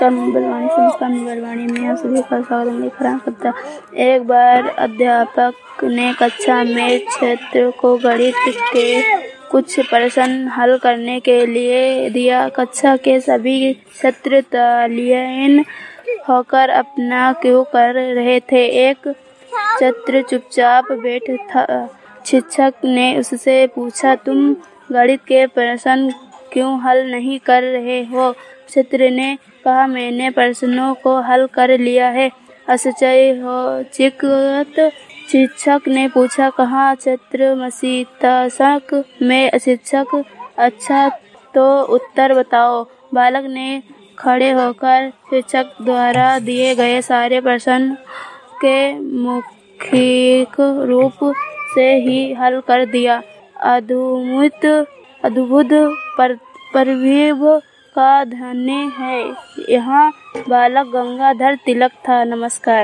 संस्कार बलवानी में आप सभी का स्वागत लेकर करता। एक बार अध्यापक ने कक्षा में छात्रों को गणित के कुछ प्रश्न हल करने के लिए दिया। कक्षा के सभी छात्र तल्लीन होकर अपना क्यों कर रहे थे। एक छात्र चुपचाप बैठा था। शिक्षक ने उससे पूछा, तुम गणित के प्रश्न क्यों हल नहीं कर रहे हो? छात्र ने कहा, मैंने प्रश्नों को हल कर लिया है। आश्चर्यचकित शिक्षक ने पूछा, कहाँ? छात्र मस्तिष्क में। शिक्षक, अच्छा तो उत्तर बताओ। बालक ने खड़े होकर शिक्षक द्वारा दिए गए सारे प्रश्न के मौखिक रूप से ही हल कर दिया। अद्भुत प्रतिभा का धनी है। यहाँ बालक गंगाधर तिलक था। नमस्कार।